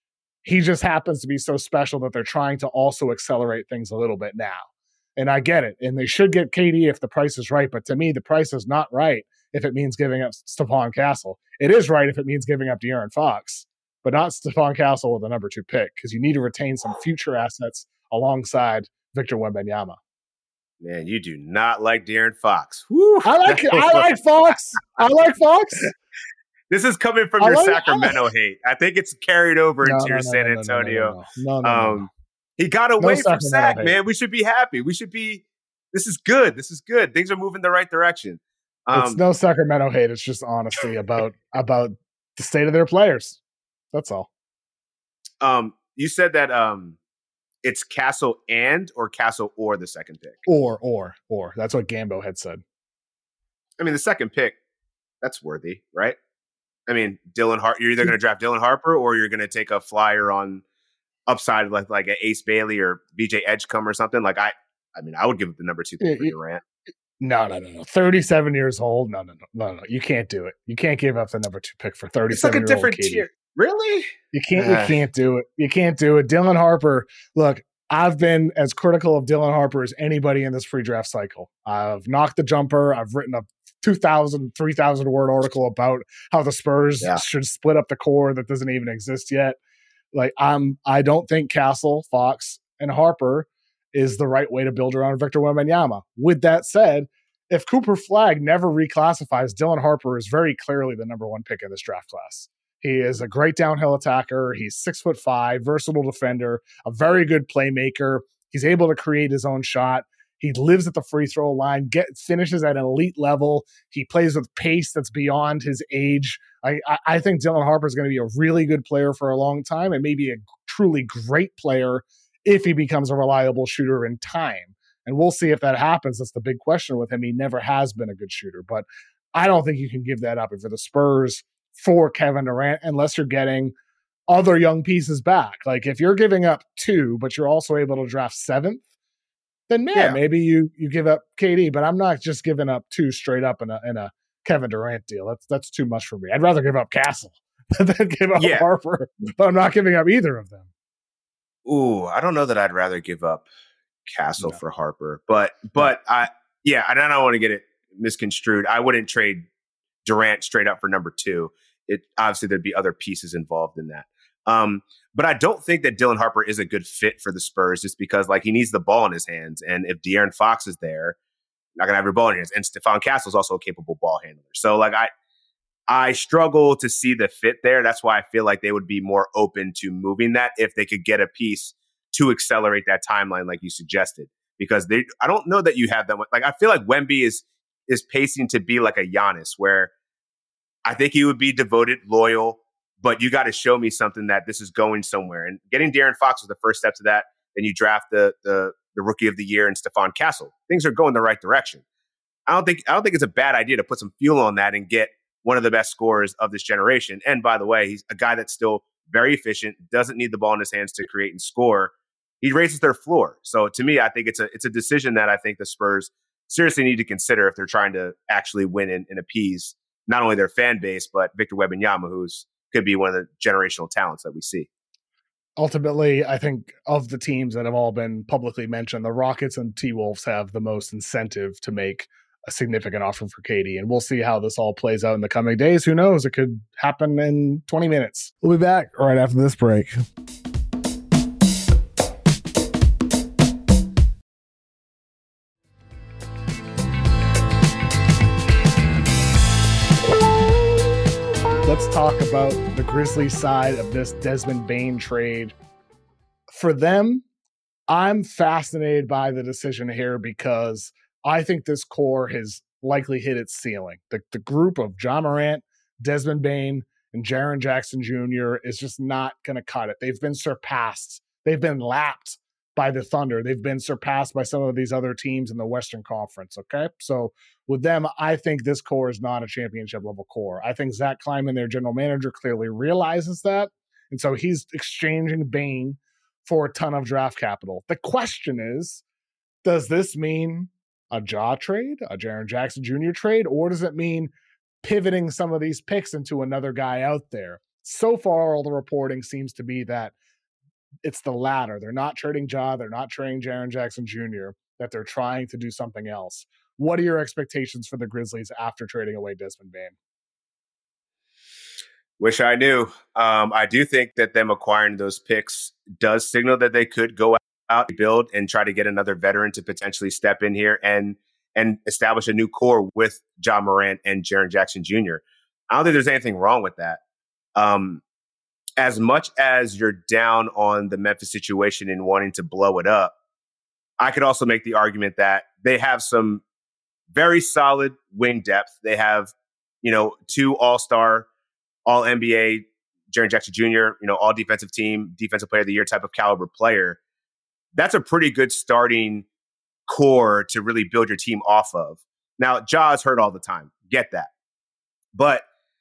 He just happens to be so special that they're trying to also accelerate things a little bit now. And I get it. And they should get K D if the price is right. But to me, the price is not right if it means giving up Stephon Castle. It is right if it means giving up De'Aaron Fox, but not Stephon Castle with the number two pick, because you need to retain some future assets alongside Victor Wembanyama. Man, you do not like De'Aaron Fox. Woo. I like I like Fox. I like Fox. This is coming from I your like, Sacramento like, hate. I think it's carried over no, into no, your no, San no, Antonio. No, no, no, no, um, no, no. He got away no from Sac, hate. man. We should be happy. We should be. This is good. This is good. Things are moving the right direction. Um, it's no Sacramento hate. It's just honesty about about the state of their players. That's all. Um, you said that um, it's Castle and or Castle or the second pick. Or or or that's what Gambo had said. I mean, the second pick, that's worthy, right? I mean, Dylan Hart. You're either going to draft Dylan Harper or you're going to take a flyer on upside like like an Ace Bailey or B J Edgecombe or something. Like I, I mean, I would give it the number two pick for Durant. No, no, no, no. thirty-seven years old. No, no, no, no, no. You can't do it. You can't give up the number two pick for thirty-seven. It's like a different tier. Really? You can't. Uh. You can't do it. You can't do it. Dylan Harper. Look, I've been as critical of Dylan Harper as anybody in this pre-draft cycle. I've knocked the jumper. I've written a two thousand, three thousand word article about how the Spurs yeah. should split up the core that doesn't even exist yet. Like I'm, I don't think Castle, Fox, and Harper is the right way to build around Victor Wembanyama. With that said, if Cooper Flagg never reclassifies, Dylan Harper is very clearly the number one pick in this draft class. He is a great downhill attacker. He's six foot five, versatile defender, a very good playmaker. He's able to create his own shot. He lives at the free throw line, get finishes at an elite level. He plays with pace that's beyond his age. I, I think Dylan Harper is going to be a really good player for a long time and maybe a truly great player if he becomes a reliable shooter in time. And we'll see if that happens. That's the big question with him. He never has been a good shooter, but I don't think you can give that up if you're the Spurs for Kevin Durant unless you're getting other young pieces back. Like if you're giving up two, but you're also able to draft seventh, then man, yeah. maybe you you give up K D, but I'm not just giving up two straight up in a in a Kevin Durant deal. That's that's too much for me. I'd rather give up Castle than give up yeah. Harper, but I'm not giving up either of them. Ooh, I don't know that I'd rather give up Castle No. for Harper, but No. but I yeah, and I don't want to get it misconstrued. I wouldn't trade Durant straight up for number two. It obviously there'd be other pieces involved in that. Um, but I don't think that Dylan Harper is a good fit for the Spurs just because like he needs the ball in his hands. And if De'Aaron Fox is there, not gonna have your ball in your hands. And Stephon Castle is also a capable ball handler. So like I I struggle to see the fit there. That's why I feel like they would be more open to moving that if they could get a piece to accelerate that timeline, like you suggested. Because they, I don't know that you have that much. Like I feel like Wemby is is pacing to be like a Giannis, where I think he would be devoted, loyal, but you got to show me something that this is going somewhere. And getting De'Aaron Fox was the first step to that. Then you draft the the the rookie of the year and Stephon Castle. Things are going the right direction. I don't think I don't think it's a bad idea to put some fuel on that and get one of the best scorers of this generation. And by the way, he's a guy that's still very efficient, doesn't need the ball in his hands to create and score. He raises their floor. So to me, I think it's a it's a decision that I think the Spurs seriously need to consider if they're trying to actually win and, and appease not only their fan base, but Victor Wembanyama, who's could be one of the generational talents that we see. Ultimately, I think of the teams that have all been publicly mentioned, the Rockets and T-Wolves have the most incentive to make a significant offer for K D. And we'll see how this all plays out in the coming days. Who knows? It could happen in twenty minutes. We'll be back right after this break. Let's talk about the Grizzlies side of this Desmond Bane trade. For them, I'm fascinated by the decision here because I think this core has likely hit its ceiling. The, the group of Ja Morant, Desmond Bane, and Jaren Jackson Junior is just not going to cut it. They've been surpassed. They've been lapped by the Thunder. They've been surpassed by some of these other teams in the Western Conference, okay? So with them, I think this core is not a championship level core. I think Zach Kleiman, their general manager, clearly realizes that. And so he's exchanging Bane for a ton of draft capital. The question is, does this mean a Ja trade, a Jaren Jackson Junior trade, or does it mean pivoting some of these picks into another guy out there? So far, all the reporting seems to be that it's the latter. They're not trading Ja, they're not trading Jaren Jackson Junior, that they're trying to do something else. What are your expectations for the Grizzlies after trading away Desmond Bane? Wish I knew. Um, I do think that them acquiring those picks does signal that they could go out, build, and try to get another veteran to potentially step in here and and establish a new core with Ja Morant and Jaren Jackson Junior I don't think there's anything wrong with that. Um, as much as you're down on the Memphis situation and wanting to blow it up, I could also make the argument that they have some very solid wing depth. They have, you know, two all-star, all N B A, Jaren Jackson Junior, you know, all defensive team, defensive player of the year type of caliber player. That's a pretty good starting core to really build your team off of. Now, Ja's hurt all the time. Get that. But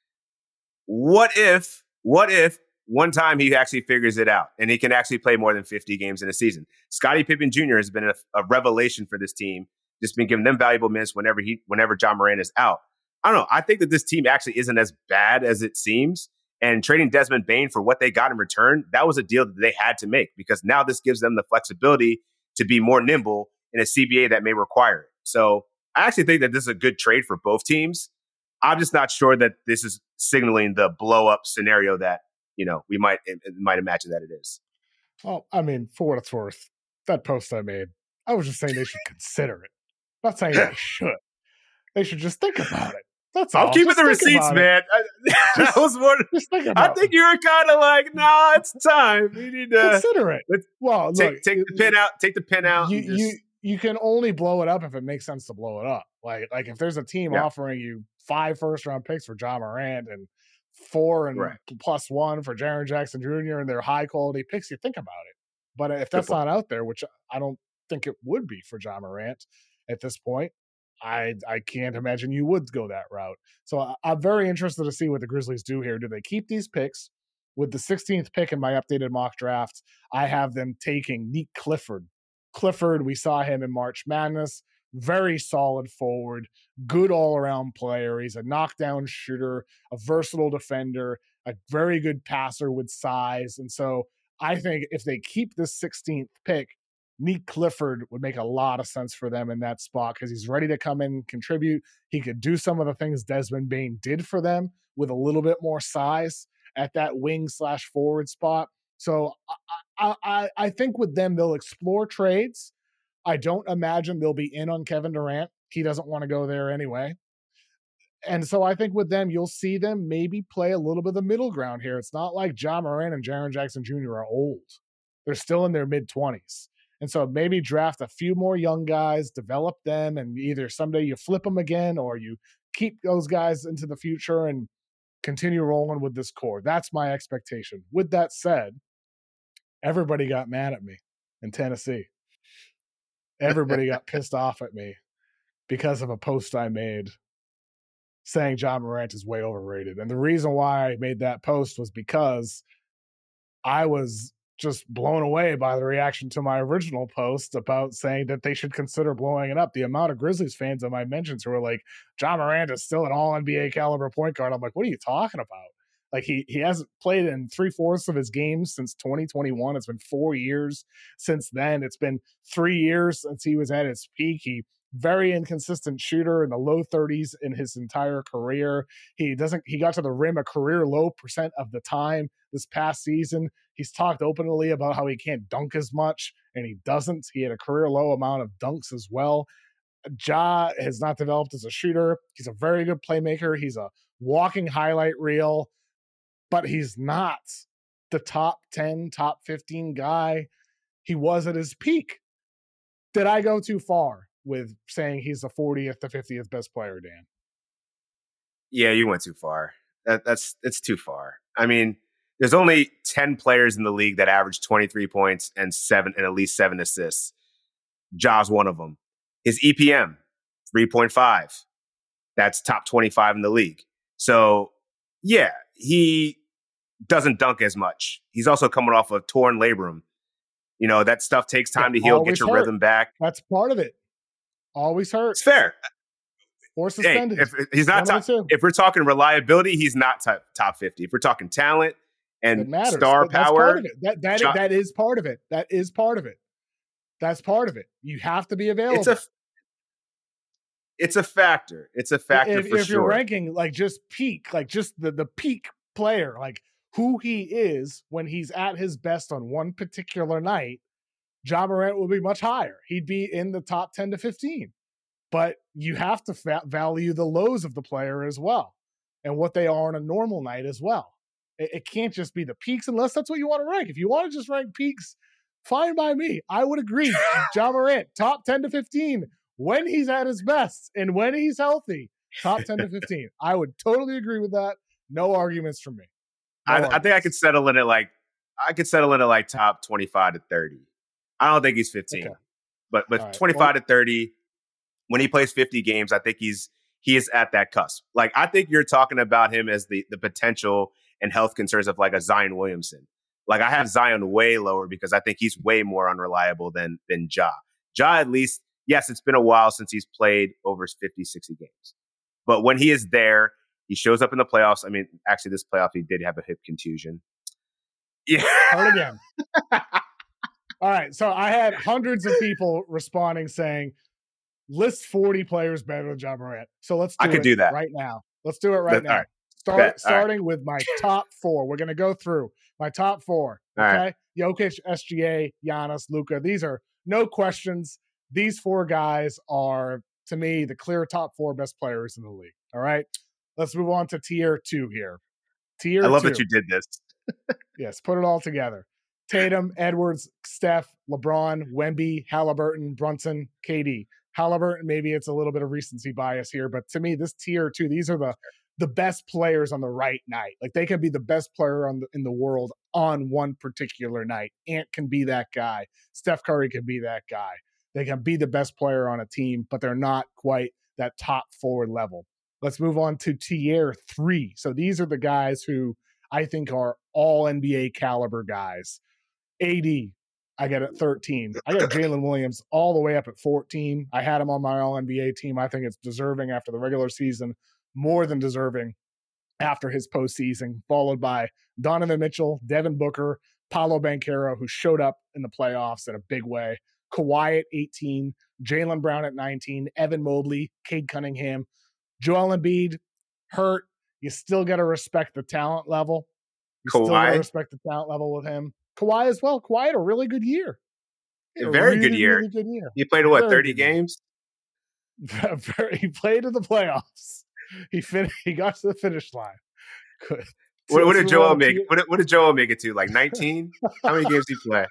what if, what if one time he actually figures it out and he can actually play more than fifty games in a season? Scottie Pippen Junior has been a, a revelation for this team, just been giving them valuable minutes whenever he, whenever Ja Morant is out. I don't know. I think that this team actually isn't as bad as it seems. And trading Desmond Bane for what they got in return, that was a deal that they had to make because now this gives them the flexibility to be more nimble in a C B A that may require it. So I actually think that this is a good trade for both teams. I'm just not sure that this is signaling the blow up scenario that, you know, we might it, it might imagine that it is. Well, I mean, for what it's worth, that post I made, I was just saying they should consider it. I'm not saying they should. They should just think about it. That's all. I'm keeping just the receipts, man. I, just, that was more. Just think I about think it. you were kind of like, nah, it's time. We need to consider it. Well, take, look, take the pin out. Take the pin out. You, just... you you can only blow it up if it makes sense to blow it up. Like like if there's a team yeah. offering you five first round picks for Ja Morant and four and right. plus one for Jaren Jackson Junior and they're high quality picks, you think about it. But if that's not out there, which I don't think it would be for Ja Morant at this point, I I can't imagine you would go that route. So I, I'm very interested to see what the Grizzlies do here. Do they keep these picks? With the sixteenth pick in my updated mock draft, I have them taking Nick Clifford. Clifford, we saw him in March Madness. Very solid forward, good all-around player. He's a knockdown shooter, a versatile defender, a very good passer with size. And so I think if they keep this sixteenth pick, Nick Clifford would make a lot of sense for them in that spot because he's ready to come in and contribute. He could do some of the things Desmond Bane did for them with a little bit more size at that wing slash forward spot. So I, I, I think with them, they'll explore trades. I don't imagine they'll be in on Kevin Durant. He doesn't want to go there anyway. And so I think with them, you'll see them maybe play a little bit of the middle ground here. It's not like Ja Morant and Jaren Jackson Junior are old. They're still in their mid-twenties. And so maybe draft a few more young guys, develop them, and either someday you flip them again or you keep those guys into the future and continue rolling with this core. That's my expectation. With that said, everybody got mad at me in Tennessee. Everybody got pissed off at me because of a post I made saying Ja Morant is way overrated. And the reason why I made that post was because I was just blown away by the reaction to my original post about saying that they should consider blowing it up. The amount of Grizzlies fans in my mentions who were like, Ja Morant is still an all N B A caliber point guard. I'm like, what are you talking about? Like he he hasn't played in three-fourths of his games since twenty twenty-one. It's been four years since then. It's been three years since he was at his peak. He very inconsistent shooter in the low thirties in his entire career. He doesn't, he got to the rim a career low percent of the time this past season. He's talked openly about how he can't dunk as much, and he doesn't. He had a career low amount of dunks as well. Ja has not developed as a shooter. He's a very good playmaker. He's a walking highlight reel, but he's not the top ten, top fifteen guy he was at his peak. Did I go too far with saying he's the fortieth to fiftieth best player, Dan? Yeah, you went too far. That, that's it's too far. I mean, there's only ten players in the league that average twenty-three points and seven and at least seven assists. Ja's one of them. His E P M, three point five. That's top twenty-five in the league. So, yeah, he doesn't dunk as much. He's also coming off a torn labrum. You know, that stuff takes time yeah, to heal, get your hurt. rhythm back. That's part of it. Always hurt. It's fair. Or suspended. Hey, if he's not top, if we're talking reliability, he's not top, top fifty. If we're talking talent and star That's power, part of it. That that, John, that is part of it. That is part of it. That's part of it. You have to be available. It's a it's a factor. It's a factor if, for if sure. You're ranking like just peak, like just the the peak player, like who he is when he's at his best on one particular night, Ja Morant will be much higher. He'd be in the top ten to fifteen. But you have to fa- value the lows of the player as well and what they are on a normal night as well. It, it can't just be the peaks unless that's what you want to rank. If you want to just rank peaks, fine by me. I would agree. Ja Morant, top ten to fifteen when he's at his best and when he's healthy, top ten to fifteen. I would totally agree with that. No arguments from me. No I, arguments. I think I could settle in at like, I could settle in at like top twenty-five to thirty. I don't think he's fifteen, okay. but, but right. twenty-five well, to thirty. When he plays fifty games, I think he's he is at that cusp. Like, I think you're talking about him as the the potential and health concerns of like a Zion Williamson. Like, I have Zion way lower because I think he's way more unreliable than than Ja. Ja, at least, yes, it's been a while since he's played over fifty, sixty games. But when he is there, he shows up in the playoffs. I mean, actually, this playoff, he did have a hip contusion. Yeah. Hurt again. All right. So I had hundreds of people responding saying, list forty players better than Ja Morant. So let's do I could it do that right now. Let's do it right That's, now. Right. Start Bet. starting right. with my top four. We're gonna go through my top four. All okay. Right. Jokic, S G A, Giannis, Luka. These are no questions. These four guys are, to me, the clear top four best players in the league. All right. Let's move on to tier two here. Tier I love two. that you did this. Yes, put it all together. Tatum, Edwards, Steph, LeBron, Wemby, Halliburton, Brunson, K D. Halliburton, maybe it's a little bit of recency bias here, but to me, this tier two, these are the the best players on the right night. Like, they can be the best player on the, in the world on one particular night. Ant can be that guy. Steph Curry can be that guy. They can be the best player on a team, but they're not quite that top forward level. Let's move on to tier three. So these are the guys who I think are all N B A caliber guys. A D, I got at thirteen. I got Jalen Williams all the way up at fourteen. I had him on my all N B A team. I think it's deserving after the regular season, more than deserving after his postseason, followed by Donovan Mitchell, Devin Booker, Paolo Banchero, who showed up in the playoffs in a big way. Kawhi at eighteen, Jaylen Brown at nineteen, Evan Mobley, Cade Cunningham, Joel Embiid, hurt. You still got to respect the talent level. You Kawhi. still got to respect the talent level with him. Kawhi as well. Kawhi had a really good year. A very really, good year. Really good year. He played, what, very thirty games? He played in the playoffs. He fin- He got to the finish line. Good. What, what did Joel make? What did, what did Joel make it to? Like nineteen? How many games did he play?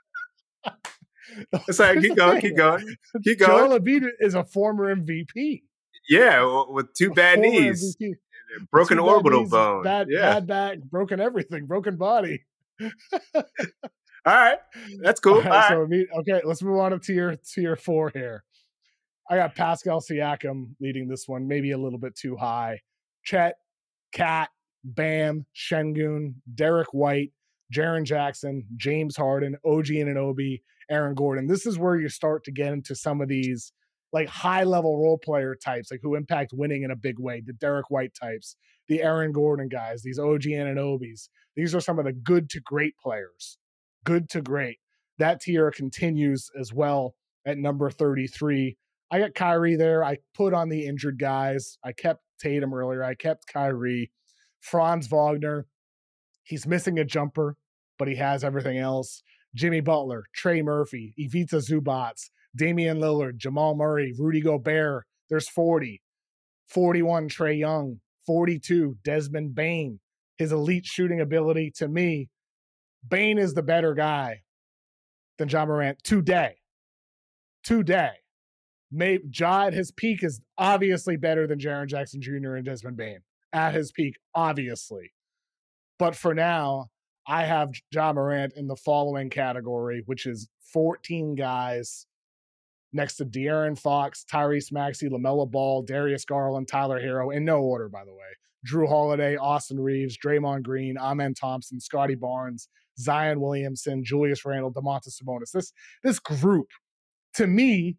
It's like, keep going, keep going, keep going. Joel Embiid is a former M V P. Yeah, with two bad knees, M V P. Broken two orbital knees, bone, bad, yeah. bad back, broken everything, broken body. All right, that's cool. All right, All right. So me, okay, let's move on to tier tier four here. I got Pascal Siakam leading this one, maybe a little bit too high. Chet, Cat, Bam, Şengün, Derek White, Jaren Jackson, James Harden, O G Anunoby, Aaron Gordon. This is where you start to get into some of these like high-level role player types, like who impact winning in a big way, the Derek White types, the Aaron Gordon guys, these O G Anunobys. These are some of the good to great players. Good to great. That tier continues as well at number thirty-three. I got Kyrie there. I put on the injured guys. I kept Tatum earlier. I kept Kyrie. Franz Wagner, he's missing a jumper, but he has everything else. Jimmy Butler, Trey Murphy, Ivica Zubac, Damian Lillard, Jamal Murray, Rudy Gobert. There's forty. forty-one, Trae Young. forty-two, Desmond Bane. His elite shooting ability, to me, Bane is the better guy than Ja Morant today. Today. May, Ja at his peak is obviously better than Jaren Jackson Junior and Desmond Bane. At his peak, obviously. But for now, I have Ja Morant in the following category, which is fourteen guys next to De'Aaron Fox, Tyrese Maxey, LaMelo Ball, Darius Garland, Tyler Hero, in no order, by the way. Drew Holiday, Austin Reeves, Draymond Green, Amen Thompson, Scotty Barnes, Zion Williamson, Julius Randle, Domantas Sabonis. This, this group, to me,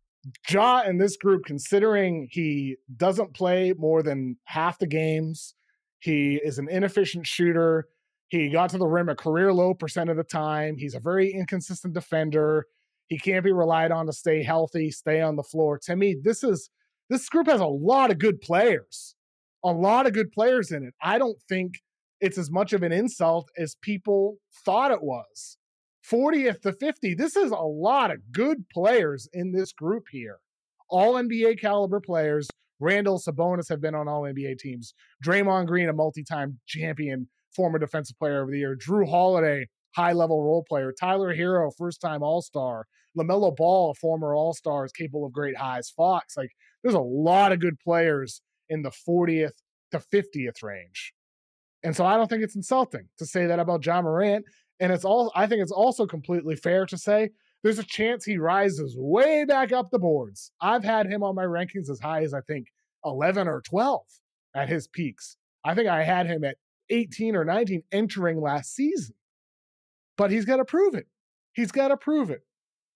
Ja in this group, considering he doesn't play more than half the games, he is an inefficient shooter. He got to the rim a career low percent of the time. He's a very inconsistent defender. He can't be relied on to stay healthy, stay on the floor. To me, this is this group has a lot of good players, a lot of good players in it. I don't think it's as much of an insult as people thought it was. fortieth to fifty, this is a lot of good players in this group here. All N B A caliber players. Randall, Sabonis have been on all N B A teams. Draymond Green, a multi-time champion, former defensive player of the year. Drew Holiday, high-level role player. Tyler Hero, first-time All-Star. LaMelo Ball, a former All-Star, is capable of great highs. Fox, like, there's a lot of good players in the fortieth to fiftieth range. And so I don't think it's insulting to say that about Ja Morant. And it's all, I think it's also completely fair to say there's a chance he rises way back up the boards. I've had him on my rankings as high as, I think, eleven or twelve at his peaks. I think I had him at eighteen or nineteen entering last season. But he's got to prove it. He's got to prove it.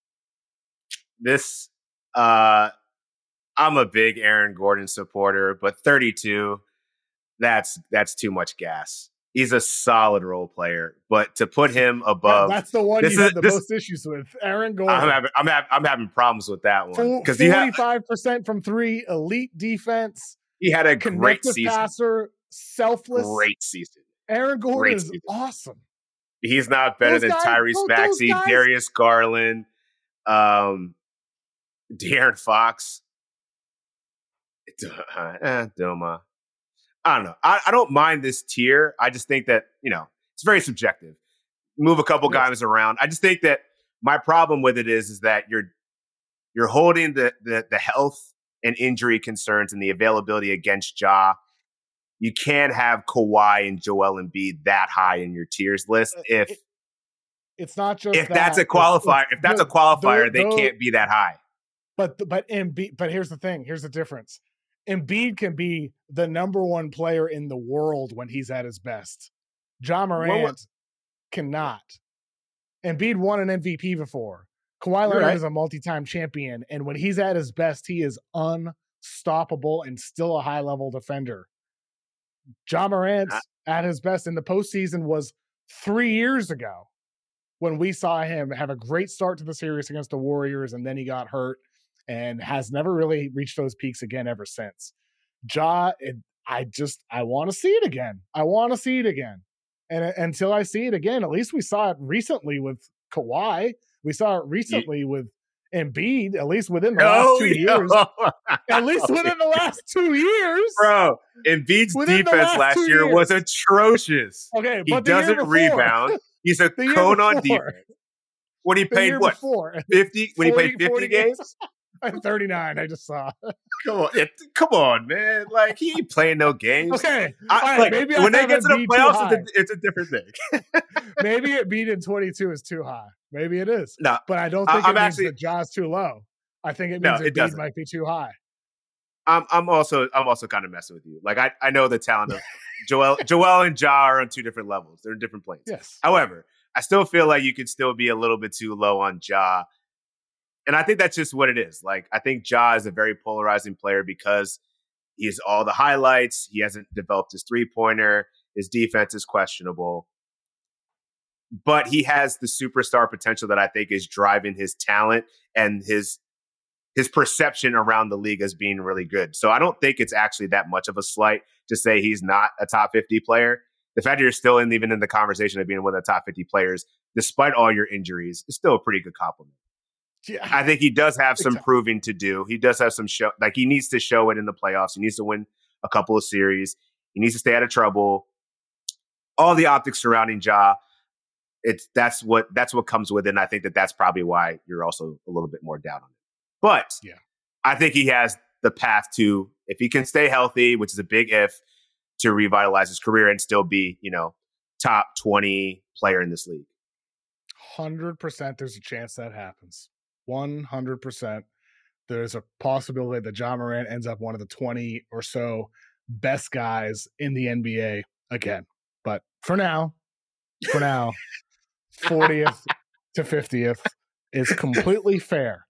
This, uh, I'm a big Aaron Gordon supporter, but thirty-two, that's that's too much gas. He's a solid role player, but to put him above, that's the one you have the this, most issues with. Aaron Gordon. I'm having, I'm, having, I'm having problems with that one because forty-five percent from three, elite defense. He had a great season. Passer, selfless, great season. Aaron Gordon great is season. Awesome. He's not better those than guys, Tyrese Maxey, Darius Garland, um, De'Aaron Fox, uh, Doma. I don't know. I, I don't mind this tier. I just think that, you know, it's very subjective. Move a couple yes. guys around. I just think that my problem with it is, is that you're you're holding the, the the health and injury concerns and the availability against Ja. You can't have Kawhi and Joel Embiid that high in your tiers list. If it, it's not just if that, that's a qualifier, it's, if that's the, a qualifier, the, the, they can't be that high. But but Embiid, but here's the thing. Here's the difference. Embiid can be the number one player in the world when he's at his best. Ja Morant well, cannot. Embiid won an M V P before. Kawhi Leonard right. is a multi-time champion, and when he's at his best, he is unstoppable and still a high-level defender. Ja Morant uh, at his best in the postseason was three years ago. when we saw him have a great start to the series against the Warriors, and then he got hurt and has never really reached those peaks again ever since. Ja, it, I just, I want to see it again. I want to see it again. And uh, until I see it again, at least we saw it recently with Kawhi. We saw it recently yeah. with Embiid, at least within the last oh, two yo. years. At least within the last two years. Bro, Embiid's defense last, last year years. was atrocious. Okay, he but doesn't rebound. He's a cone on defense. When he played what? Before. fifty? When forty, he played fifty games? I'm thirty-nine, I just saw. Come on, it, come on, man! Like he ain't playing no games. Okay, I, right, like, maybe when I they get to the playoffs, it's a, it's a different thing. Maybe it beat in twenty-two is too high. Maybe it is. No, but I don't think I, it I'm means actually, that Ja's too low. I think it no, means it Embiid might be too high. I'm I'm also I'm also kind of messing with you. Like I, I know the talent of Joel Joel and Ja are on two different levels. They're in different planes. Yes. However, I still feel like you could still be a little bit too low on Ja. And I think that's just what it is. Like, I think Ja is a very polarizing player because he has all the highlights. He hasn't developed his three-pointer. His defense is questionable. But he has the superstar potential that I think is driving his talent and his his perception around the league as being really good. So I don't think it's actually that much of a slight to say he's not a top fifty player. The fact that you're still in, even in the conversation of being one of the top fifty players, despite all your injuries, is still a pretty good compliment. Yeah. I think he does have some proving to do. He does have some show, like he needs to show it in the playoffs. He needs to win a couple of series. He needs to stay out of trouble. All the optics surrounding Ja, it's that's what that's what comes with it. And I think that that's probably why you're also a little bit more down on it. But yeah, I think he has the path to, if he can stay healthy, which is a big if, to revitalize his career and still be, you know, top twenty player in this league. one hundred percent there's a chance that happens. one hundred percent there's a possibility that Ja Morant ends up one of the twenty or so best guys in the N B A again. But for now, for now, fortieth to fiftieth is completely fair.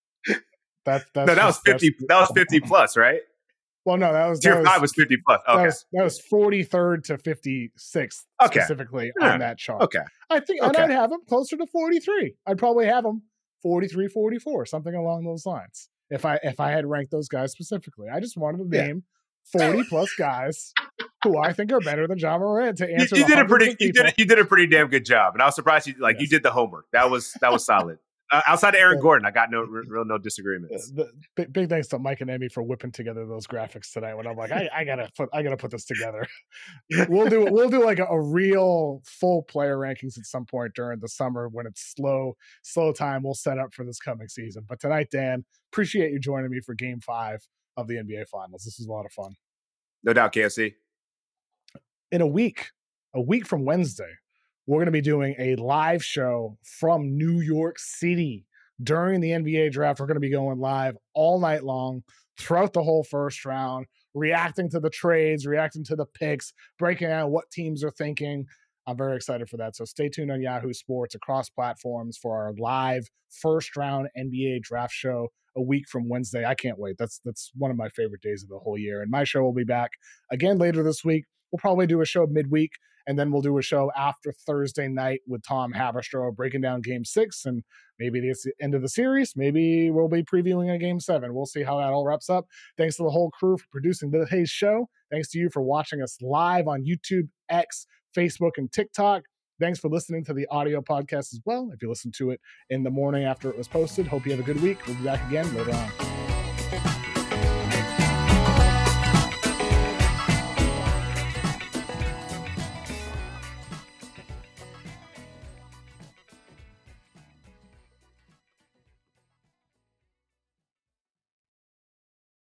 That, that's no, that was fifty. That was fifty plus, right? Well, no, that was tier that five was fifty plus. Okay, that was, that was forty-third to fifty-sixth okay. specifically yeah. on that chart. Okay, I think, okay. and I'd have him closer to forty-three. I'd probably have him forty-three, forty-four, something along those lines. If I if I had ranked those guys specifically, I just wanted to name yeah. forty plus guys who I think are better than Ja Morant to answer. You, you did a pretty, you did, you did a pretty damn good job, and I was surprised you like yes. you did the homework. That was that was solid. Uh, outside of Aaron yeah. Gordon, I got no real no disagreements. The, big, big thanks to Mike and Emmy for whipping together those graphics tonight. When I'm like, I, I gotta put, I gotta put this together. we'll do, we'll do like a, a real full player rankings at some point during the summer when it's slow, slow time. We'll set up for this coming season. But tonight, Dan, appreciate you joining me for Game Five of the N B A Finals. This was a lot of fun. No doubt, K F C. In a week, a week from Wednesday, we're going to be doing a live show from New York City during the N B A draft. We're going to be going live all night long throughout the whole first round, reacting to the trades, reacting to the picks, breaking down what teams are thinking. I'm very excited for that. So stay tuned on Yahoo Sports across platforms for our live first round N B A draft show a week from Wednesday. I can't wait. That's, that's one of my favorite days of the whole year. And my show will be back again later this week. We'll probably do a show midweek, and then we'll do a show after Thursday night with Tom Haberstroh breaking down game six, and maybe it's the end of the series. Maybe we'll be previewing a game seven. We'll see how that all wraps up. Thanks to the whole crew for producing today's show. Thanks to you for watching us live on YouTube, X, Facebook, and TikTok. Thanks for listening to the audio podcast as well. If you listen to it in the morning after it was posted, hope you have a good week. We'll be back again later on.